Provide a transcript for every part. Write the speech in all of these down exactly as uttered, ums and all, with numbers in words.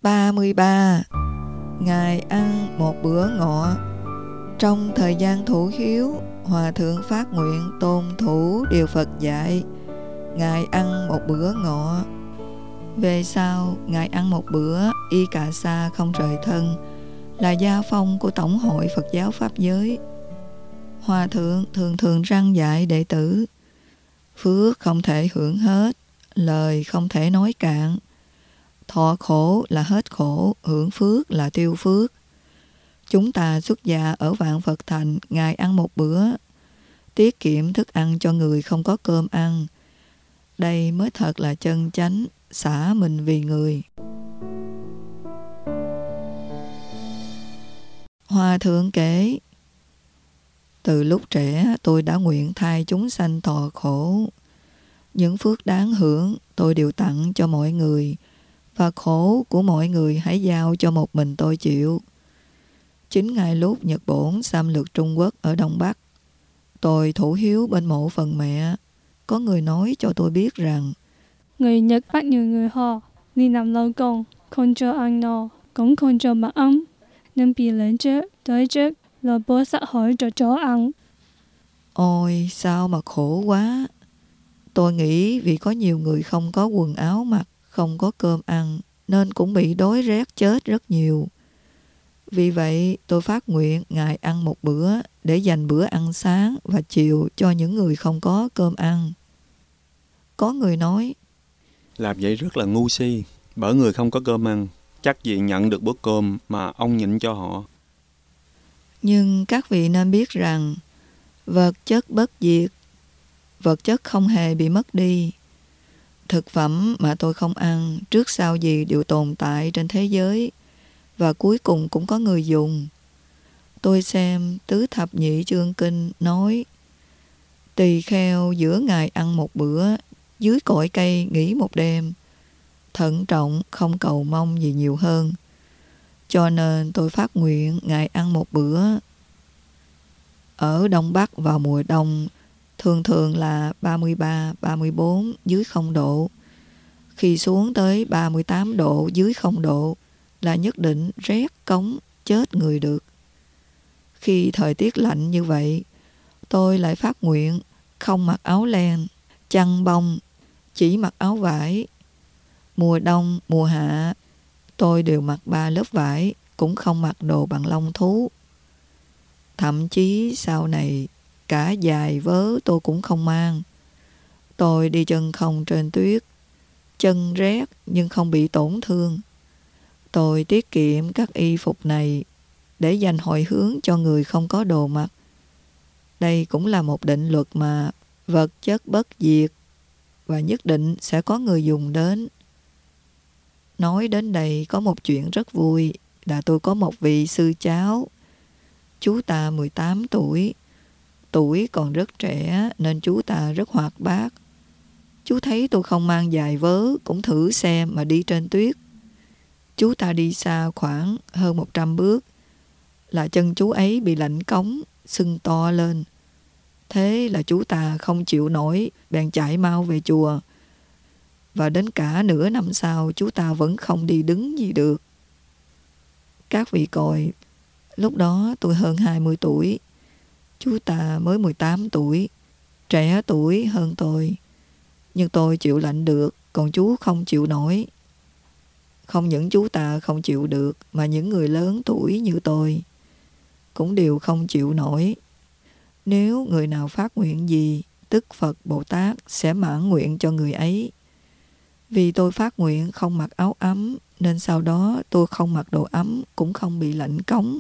ba mươi ba. Ngài ăn một bữa ngọ. Trong thời gian thủ hiếu, Hòa thượng phát nguyện tôn thủ điều Phật dạy. Ngài ăn một bữa ngọ. Về sau, Ngài ăn một bữa y cà sa không rời thân, là gia phong của Tổng hội Phật giáo Pháp giới. Hòa thượng thường thường răn dạy đệ tử: phước không thể hưởng hết, lời không thể nói cạn. Thọ khổ là hết khổ, hưởng phước là tiêu phước. Chúng ta xuất gia ở Vạn Phật Thành, Ngài ăn một bữa, tiết kiệm thức ăn cho người không có cơm ăn. Đây mới thật là chân chánh, xả mình vì người. Hòa thượng kể: từ lúc trẻ tôi đã nguyện thay chúng sanh thọ khổ. Những phước đáng hưởng tôi đều tặng cho mọi người, và khổ của mọi người hãy giao cho một mình tôi chịu. Chính ngay lúc Nhật Bổn xâm lược Trung Quốc ở Đông Bắc, tôi thủ hiếu bên mộ phần mẹ. Có người nói cho tôi biết rằng người Nhật bắt nhiều người họ, đi làm lao công, không cho ăn no, cũng không cho mặc ấm, nên bị lệnh chết, đói chết, rồi bố xã hội cho chó ăn. Ôi sao mà khổ quá. Tôi nghĩ vì có nhiều người không có quần áo mặc, không có cơm ăn, nên cũng bị đói rét chết rất nhiều. Vì vậy tôi phát nguyện Ngài ăn một bữa để dành bữa ăn sáng và chiều cho những người không có cơm ăn. Có người nói: làm vậy rất là ngu si, bởi người không có cơm ăn, chắc gì nhận được bữa cơm mà ông nhịn cho họ. Nhưng các vị nên biết rằng vật chất bất diệt, vật chất không hề bị mất đi. Thực phẩm mà tôi không ăn trước sau gì đều tồn tại trên thế giới, và cuối cùng cũng có người dùng. Tôi xem Tứ Thập Nhị Chương Kinh nói: tỳ kheo giữa ngày ăn một bữa, dưới cội cây nghỉ một đêm, thận trọng không cầu mong gì nhiều hơn. Cho nên tôi phát nguyện Ngài ăn một bữa. Ở Đông Bắc vào mùa đông thường thường là ba mươi ba, ba mươi bốn dưới không độ. Khi xuống tới ba mươi tám độ dưới không độ là nhất định rét cống chết người được. Khi thời tiết lạnh như vậy, tôi lại phát nguyện không mặc áo len, chăn bông, chỉ mặc áo vải. Mùa đông, mùa hạ, tôi đều mặc ba lớp vải, cũng không mặc đồ bằng lông thú. Thậm chí sau này, cả giày vớ tôi cũng không mang. Tôi đi chân không trên tuyết, chân rét nhưng không bị tổn thương. Tôi tiết kiệm các y phục này để dành hồi hướng cho người không có đồ mặc. Đây cũng là một định luật mà vật chất bất diệt, và nhất định sẽ có người dùng đến. Nói đến đây có một chuyện rất vui, là tôi có một vị sư cháu. Chú ta mười tám tuổi, tuổi còn rất trẻ nên chú ta rất hoạt bát. Chú thấy tôi không mang giày vớ cũng thử xem mà đi trên tuyết. Chú ta đi xa khoảng hơn một trăm bước là chân chú ấy bị lạnh cống, sưng to lên. Thế là chú ta không chịu nổi, bèn chạy mau về chùa. Và đến cả nửa năm sau chú ta vẫn không đi đứng gì được. Các vị coi, lúc đó tôi hơn hai mươi tuổi, chú ta mới mười tám tuổi, trẻ tuổi hơn tôi. Nhưng tôi chịu lạnh được, còn chú không chịu nổi. Không những chú ta không chịu được, mà những người lớn tuổi như tôi cũng đều không chịu nổi. Nếu người nào phát nguyện gì, tức Phật Bồ Tát sẽ mãn nguyện cho người ấy. Vì tôi phát nguyện không mặc áo ấm, nên sau đó tôi không mặc đồ ấm, cũng không bị lạnh cống.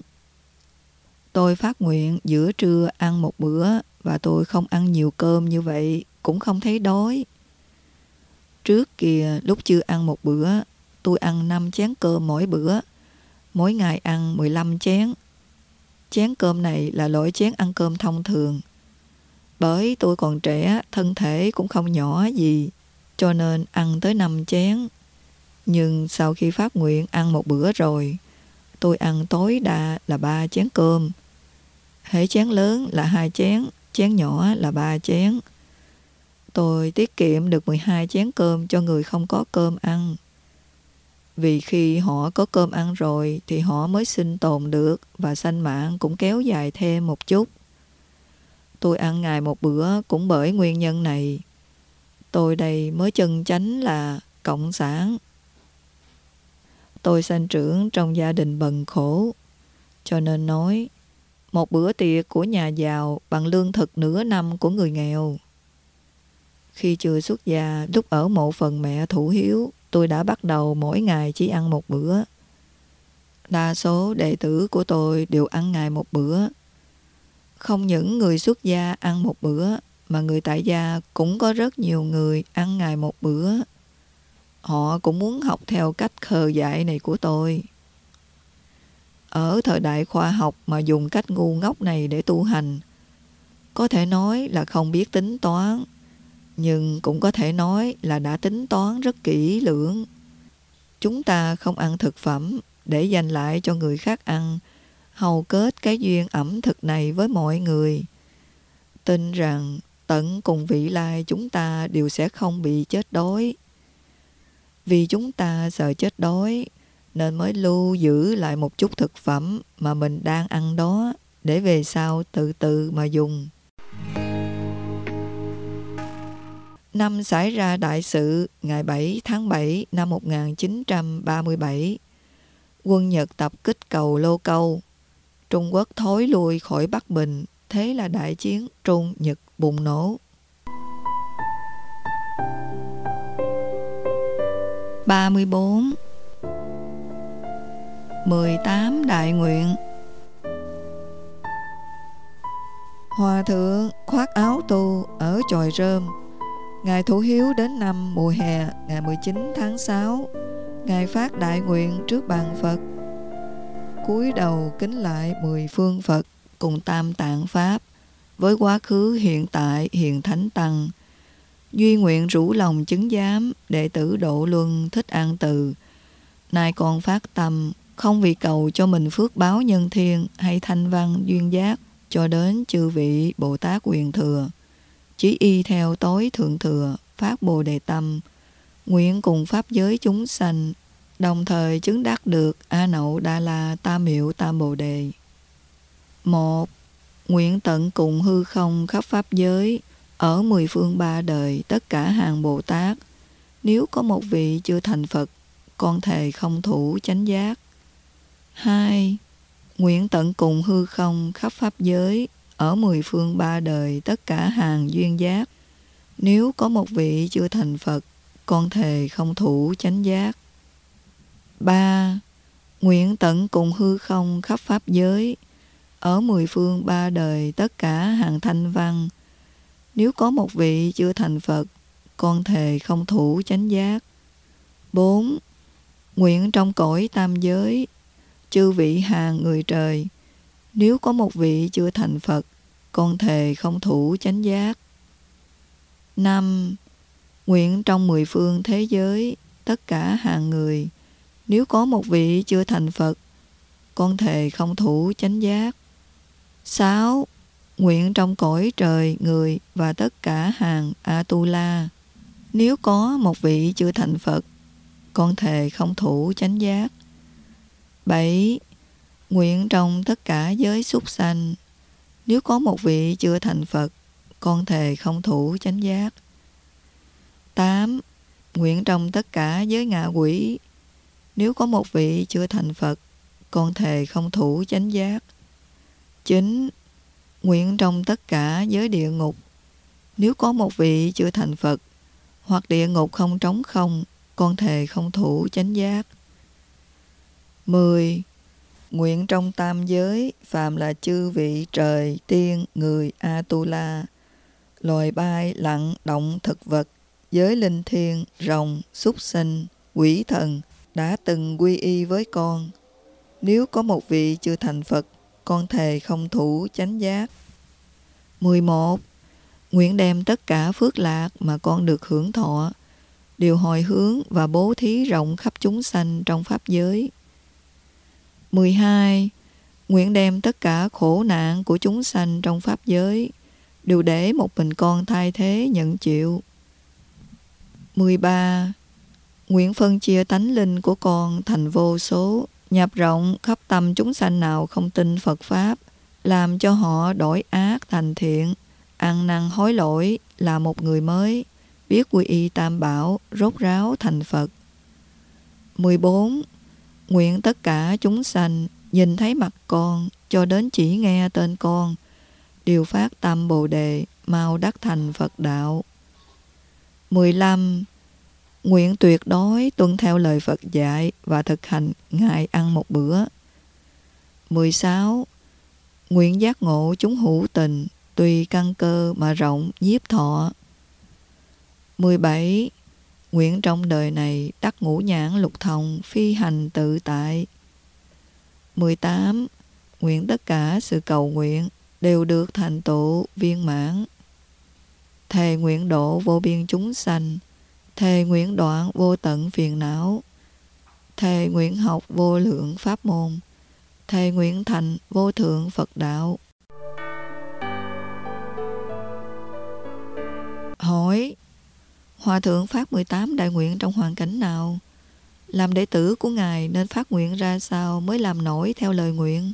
Tôi phát nguyện giữa trưa ăn một bữa, và tôi không ăn nhiều cơm như vậy, cũng không thấy đói. Trước kia, lúc chưa ăn một bữa, tôi ăn năm chén cơm mỗi bữa. Mỗi ngày ăn mười lăm chén. Chén cơm này là loại chén ăn cơm thông thường. Bởi tôi còn trẻ, thân thể cũng không nhỏ gì, cho nên ăn tới năm chén. Nhưng sau khi phát nguyện ăn một bữa rồi, tôi ăn tối đa là ba chén cơm. Hễ chén lớn là hai chén, chén nhỏ là ba chén. Tôi tiết kiệm được mười hai chén cơm cho người không có cơm ăn. Vì khi họ có cơm ăn rồi thì họ mới sinh tồn được và sanh mạng cũng kéo dài thêm một chút. Tôi ăn ngày một bữa cũng bởi nguyên nhân này. Tôi đây mới chân chánh là cộng sản. Tôi sanh trưởng trong gia đình bần khổ, cho nên nói một bữa tiệc của nhà giàu bằng lương thực nửa năm của người nghèo. Khi chưa xuất gia, lúc ở mộ phần mẹ thủ hiếu, tôi đã bắt đầu mỗi ngày chỉ ăn một bữa. Đa số đệ tử của tôi đều ăn ngày một bữa. Không những người xuất gia ăn một bữa, mà người tại gia cũng có rất nhiều người ăn ngày một bữa. Họ cũng muốn học theo cách khờ dại này của tôi. Ở thời đại khoa học mà dùng cách ngu ngốc này để tu hành, có thể nói là không biết tính toán, nhưng cũng có thể nói là đã tính toán rất kỹ lưỡng. Chúng ta không ăn thực phẩm để dành lại cho người khác ăn, hầu kết cái duyên ẩm thực này với mọi người. Tin rằng tận cùng vị lai chúng ta đều sẽ không bị chết đói. Vì chúng ta sợ chết đói, nên mới lưu giữ lại một chút thực phẩm mà mình đang ăn đó, để về sau từ từ mà dùng. Năm xảy ra đại sự, ngày bảy tháng bảy năm một nghìn chín trăm ba mươi bảy, quân Nhật tập kích cầu Lô Câu. Trung Quốc thối lui khỏi Bắc Bình, thế là đại chiến Trung Nhật bùng nổ. ba mươi bốn. mười tám đại nguyện. Hòa thượng khoác áo tu ở chòi rơm. Ngài thủ hiếu đến năm mùa hè, ngày mười chín tháng sáu, Ngài phát đại nguyện trước bàn Phật. Cúi đầu kính lại mười phương Phật cùng tam tạng Pháp, với quá khứ hiện tại hiện thánh tăng. Duy nguyện rủ lòng chứng giám, đệ tử Độ Luân Thích An Từ. Nay con phát tâm, không vì cầu cho mình phước báo nhân thiên hay thanh văn duyên giác, cho đến chư vị Bồ Tát quyền thừa, chỉ y theo tối thượng thừa, phát Bồ Đề tâm, nguyện cùng pháp giới chúng sanh, đồng thời chứng đắc được A Nậu Đa La Tam Hiệu Tam Bồ Đề. Một. Nguyện tận cùng hư không khắp pháp giới, ở mười phương ba đời tất cả hàng Bồ Tát, nếu có một vị chưa thành Phật, con thề không thủ chánh giác. Hai. Nguyện tận cùng hư không khắp pháp giới, ở mười phương ba đời tất cả hàng duyên giác, nếu có một vị chưa thành Phật, con thề không thủ chánh giác. Ba. Nguyện tận cùng hư không khắp pháp giới, ở mười phương ba đời tất cả hàng thanh văn, nếu có một vị chưa thành Phật, con thề không thủ chánh giác. Bốn. Nguyện trong cõi tam giới, chư vị hàng người trời, nếu có một vị chưa thành Phật, con thề không thủ chánh giác. Năm. Nguyện trong mười phương thế giới, tất cả hàng người, nếu có một vị chưa thành Phật, con thề không thủ chánh giác. Sáu. Nguyện trong cõi trời người và tất cả hàng A-tu-la, nếu có một vị chưa thành Phật, con thề không thủ chánh giác. Bảy. Nguyện trong tất cả giới súc sanh, nếu có một vị chưa thành Phật, con thề không thủ chánh giác. Tám. Nguyện trong tất cả giới ngạ quỷ, nếu có một vị chưa thành Phật, con thề không thủ chánh giác. Chín. Nguyện trong tất cả giới địa ngục, nếu có một vị chưa thành Phật, hoặc địa ngục không trống không, con thề không thủ chánh giác. Mười. Nguyện trong tam giới, phàm là chư vị trời, tiên, người, A-tu-la, loài bay, lặng, động, thực vật, giới linh thiêng, rồng, súc sinh, quỷ thần, đã từng quy y với con, nếu có một vị chưa thành Phật, con thề không thủ chánh giác. Mười một. Nguyện đem tất cả phước lạc mà con được hưởng thọ, đều hồi hướng và bố thí rộng khắp chúng sanh trong pháp giới. Mười hai. Nguyện đem tất cả khổ nạn của chúng sanh trong pháp giới, đều để một mình con thay thế nhận chịu. Mười ba. Nguyện phân chia tánh linh của con thành vô số, nhập rộng khắp tâm chúng sanh nào không tin Phật Pháp, làm cho họ đổi ác thành thiện, ăn năn hối lỗi là một người mới, biết quy y tam bảo, rốt ráo thành Phật. mười bốn. Nguyện tất cả chúng sanh nhìn thấy mặt con, cho đến chỉ nghe tên con, đều phát tâm Bồ Đề, mau đắc thành Phật đạo. mười lăm. Nguyện tuyệt đối tuân theo lời Phật dạy và thực hành ngày ăn một bữa. mười sáu. Nguyện giác ngộ chúng hữu tình, tùy căn cơ mà rộng nhiếp thọ. mười bảy. Nguyện trong đời này đắc ngũ nhãn lục thông, phi hành tự tại. mười tám. Nguyện tất cả sự cầu nguyện đều được thành tựu viên mãn. Thề nguyện độ vô biên chúng sanh, thề nguyện đoạn vô tận phiền não, thề nguyện học vô lượng pháp môn, thề nguyện thành vô thượng Phật đạo. Hỏi: Hòa thượng phát mười tám đại nguyện trong hoàn cảnh nào? Làm đệ tử của Ngài nên phát nguyện ra sao mới làm nổi theo lời nguyện?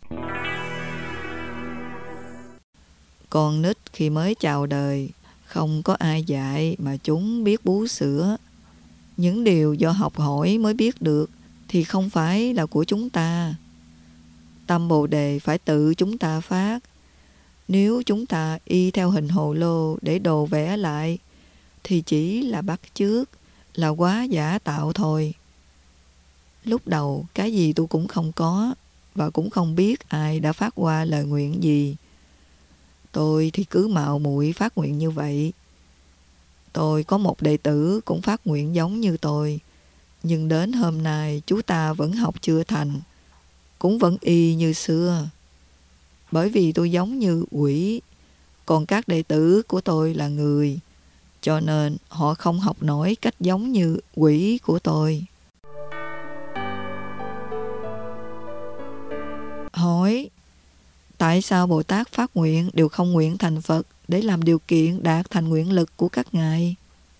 Con nít khi mới chào đời, không có ai dạy mà chúng biết bú sữa. Những điều do học hỏi mới biết được thì không phải là của chúng ta. Tâm Bồ Đề phải tự chúng ta phát. Nếu chúng ta y theo hình hồ lô để đồ vẽ lại, thì chỉ là bắt chước, là quá giả tạo thôi. Lúc đầu cái gì tôi cũng không có, và cũng không biết ai đã phát qua lời nguyện gì. Tôi thì cứ mạo muội phát nguyện như vậy. Tôi có một đệ tử cũng phát nguyện giống như tôi, nhưng đến hôm nay chú ta vẫn học chưa thành, cũng vẫn y như xưa. Bởi vì tôi giống như quỷ, còn các đệ tử của tôi là người, cho nên họ không học nổi cách giống như quỷ của tôi. Hỏi: Tại sao Bồ Tát phát nguyện đều không nguyện thành Phật để làm điều kiện đạt thành nguyện lực của các ngài?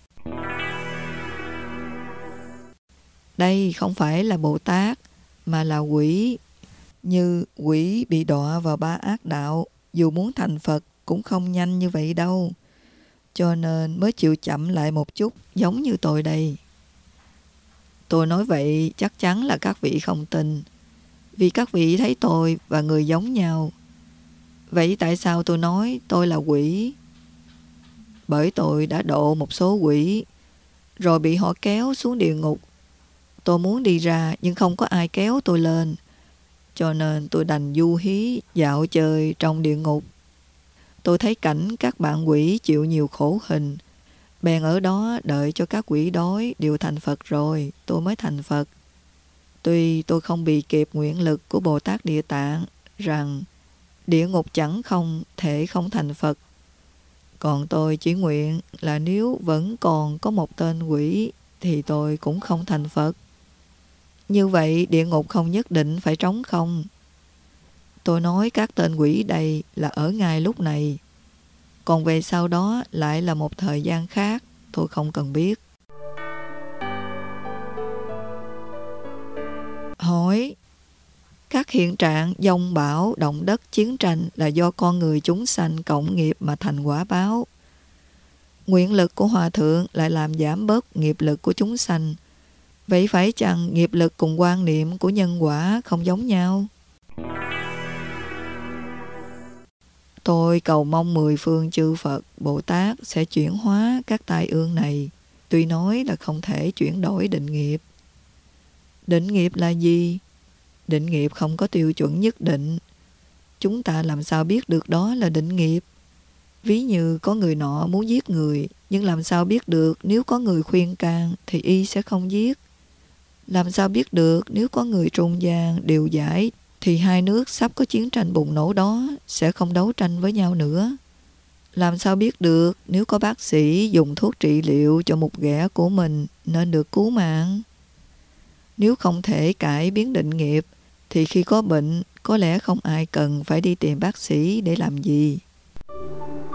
Đây không phải là Bồ Tát, mà là quỷ. Như quỷ bị đọa vào ba ác đạo, dù muốn thành Phật cũng không nhanh như vậy đâu. Cho nên mới chịu chậm lại một chút, giống như tôi đây. Tôi nói vậy chắc chắn là các vị không tin, vì các vị thấy tôi và người giống nhau. Vậy tại sao tôi nói tôi là quỷ? Bởi tôi đã độ một số quỷ, rồi bị họ kéo xuống địa ngục. Tôi muốn đi ra nhưng không có ai kéo tôi lên, cho nên tôi đành du hí dạo chơi trong địa ngục. Tôi thấy cảnh các bạn quỷ chịu nhiều khổ hình, bèn ở đó đợi cho các quỷ đói đều thành Phật rồi tôi mới thành Phật. Tuy tôi không bị kịp nguyện lực của Bồ Tát Địa Tạng rằng địa ngục chẳng không thể không thành Phật, còn tôi chỉ nguyện là nếu vẫn còn có một tên quỷ thì tôi cũng không thành Phật. Như vậy địa ngục không nhất định phải trống không. Tôi nói các tên quỷ đây là ở ngay lúc này, còn về sau đó lại là một thời gian khác, tôi không cần biết. Hỏi: Các hiện trạng dông bão, động đất, chiến tranh là do con người chúng sanh cộng nghiệp mà thành quả báo. Nguyện lực của Hòa Thượng lại làm giảm bớt nghiệp lực của chúng sanh. Vậy phải chăng nghiệp lực cùng quan niệm của nhân quả không giống nhau? Tôi cầu mong mười phương chư Phật, Bồ Tát sẽ chuyển hóa các tai ương này, tuy nói là không thể chuyển đổi định nghiệp. Định nghiệp là gì? Định nghiệp không có tiêu chuẩn nhất định. Chúng ta làm sao biết được đó là định nghiệp? Ví như có người nọ muốn giết người, nhưng làm sao biết được nếu có người khuyên can thì y sẽ không giết? Làm sao biết được nếu có người trung gian điều giải thì hai nước sắp có chiến tranh bùng nổ đó sẽ không đấu tranh với nhau nữa? Làm sao biết được nếu có bác sĩ dùng thuốc trị liệu cho một ghẻ của mình nên được cứu mạng? Nếu không thể cải biến định nghiệp thì khi có bệnh có lẽ không ai cần phải đi tìm bác sĩ để làm gì.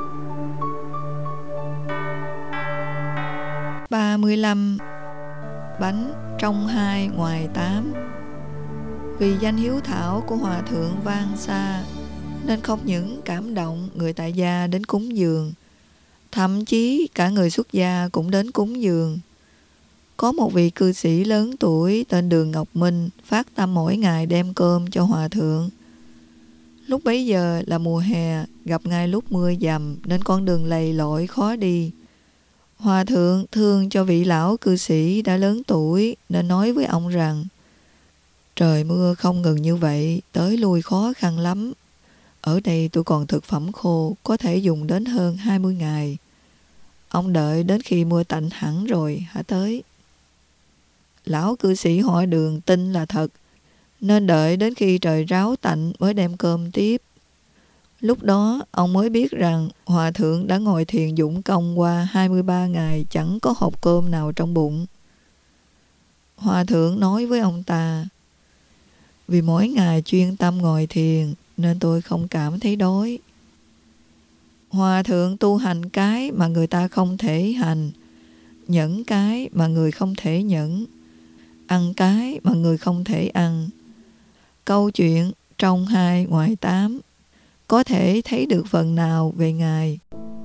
ba mươi lăm. bánh, trong hai ngoài tám. Vì danh hiếu thảo của Hòa Thượng vang xa, nên không những cảm động người tại gia đến cúng dường, thậm chí cả người xuất gia cũng đến cúng dường. Có một vị cư sĩ lớn tuổi tên Đường Ngọc Minh phát tâm mỗi ngày đem cơm cho Hòa Thượng. Lúc bấy giờ là mùa hè, gặp ngay lúc mưa dầm nên con đường lầy lội khó đi. Hòa Thượng thương cho vị lão cư sĩ đã lớn tuổi nên nói với ông rằng: trời mưa không ngừng như vậy, tới lui khó khăn lắm. Ở đây tôi còn thực phẩm khô, có thể dùng đến hơn hai mươi ngày. Ông đợi đến khi mưa tạnh hẳn rồi hãy tới. Lão cư sĩ họ Đường tin là thật, nên đợi đến khi trời ráo tạnh mới đem cơm tiếp. Lúc đó ông mới biết rằng Hòa Thượng đã ngồi thiền dụng công qua hai mươi ba ngày chẳng có hộp cơm nào trong bụng. Hòa Thượng nói với ông ta: vì mỗi ngày chuyên tâm ngồi thiền nên tôi không cảm thấy đói. Hòa Thượng tu hành cái mà người ta không thể hành, nhẫn cái mà người không thể nhẫn, ăn cái mà người không thể ăn. Câu chuyện trong hai ngoài tám có thể thấy được phần nào về Ngài.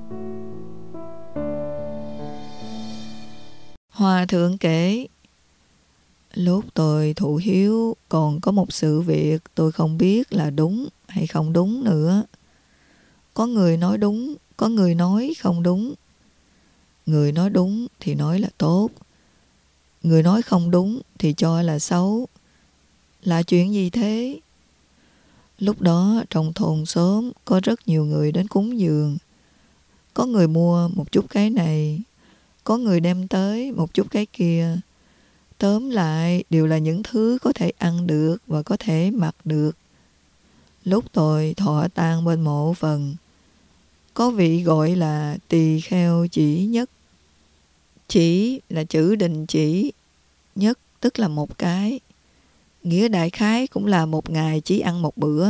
Hòa Thượng kể: lúc tôi thụ hiếu còn có một sự việc tôi không biết là đúng hay không đúng nữa. Có người nói đúng, có người nói không đúng. Người nói đúng thì nói là tốt, người nói không đúng thì cho là xấu. Là chuyện gì thế? Lúc đó trong thôn xóm có rất nhiều người đến cúng dường. Có người mua một chút cái này, có người đem tới một chút cái kia. Tóm lại đều là những thứ có thể ăn được và có thể mặc được. Lúc tôi thọ tang bên mộ phần, có vị gọi là tỳ kheo chỉ nhất. Chỉ là chữ đình chỉ, nhất tức là một cái. Nghĩa đại khái cũng là một ngày chỉ ăn một bữa.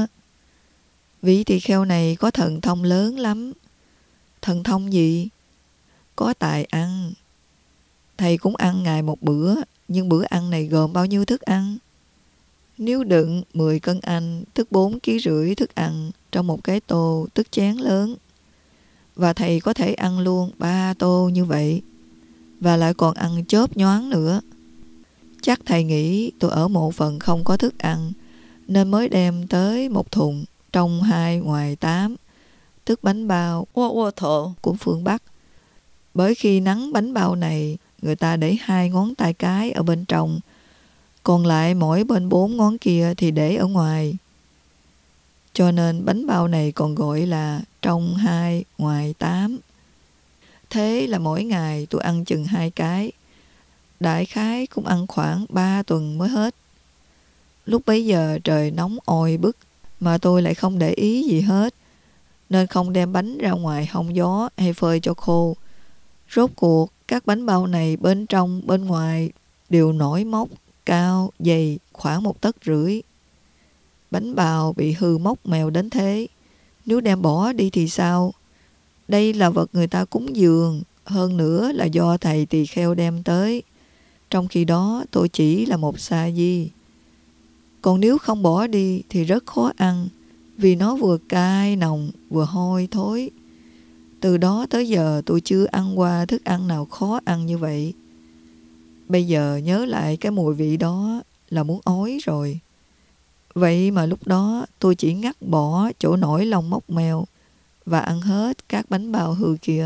Vị tỳ kheo này có thần thông lớn lắm. Thần thông gì? Có tài ăn. Thầy cũng ăn ngày một bữa, nhưng bữa ăn này gồm bao nhiêu thức ăn? Nếu đựng mười cân anh, tức bốn ký rưỡi thức ăn trong một cái tô, tức chén lớn. Và thầy có thể ăn luôn ba tô như vậy, và lại còn ăn chớp nhoáng nữa. Chắc thầy nghĩ tôi ở mộ phần không có thức ăn, nên mới đem tới một thùng trong hai ngoài tám, tức bánh bao ô ô thọ của phương Bắc. Bởi khi nắng bánh bao này, người ta để hai ngón tay cái ở bên trong, còn lại mỗi bên bốn ngón kia thì để ở ngoài. Cho nên bánh bao này còn gọi là trong hai ngoài tám. Thế là mỗi ngày tôi ăn chừng hai cái. Đại khái cũng ăn khoảng ba tuần mới hết. Lúc bấy giờ trời nóng oi bức, mà tôi lại không để ý gì hết, nên không đem bánh ra ngoài hong gió hay phơi cho khô. Rốt cuộc các bánh bao này bên trong bên ngoài đều nổi mốc, cao, dày khoảng một tấc rưỡi. Bánh bao bị hư mốc mèo đến thế, nếu đem bỏ đi thì sao? Đây là vật người ta cúng dường, hơn nữa là do thầy tỳ kheo đem tới. Trong khi đó tôi chỉ là một sa di. Còn nếu không bỏ đi thì rất khó ăn, vì nó vừa cay nồng vừa hôi thối. Từ đó tới giờ tôi chưa ăn qua thức ăn nào khó ăn như vậy. Bây giờ nhớ lại cái mùi vị đó là muốn ói rồi. Vậy mà lúc đó tôi chỉ ngắt bỏ chỗ nổi lông mốc mèo và ăn hết các bánh bao hư kia.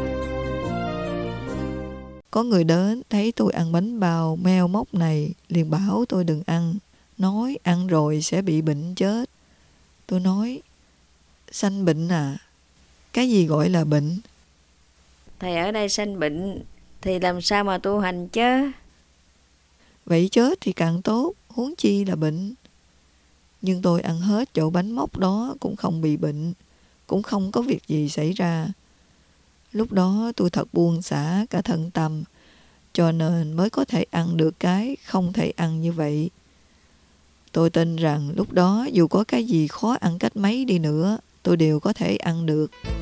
Có người đến thấy tôi ăn bánh bao meo mốc này liền bảo tôi đừng ăn, nói ăn rồi sẽ bị bệnh chết. Tôi nói: sanh bệnh à? Cái gì gọi là bệnh? Thầy ở đây sanh bệnh thì làm sao mà tu hành chứ? Vậy chết thì càng tốt, huống chi là bệnh. Nhưng tôi ăn hết chỗ bánh mốc đó cũng không bị bệnh, cũng không có việc gì xảy ra. Lúc đó tôi thật buông xả cả thân tâm, cho nên mới có thể ăn được cái không thể ăn như vậy. Tôi tin rằng lúc đó dù có cái gì khó ăn cách mấy đi nữa, tôi đều có thể ăn được.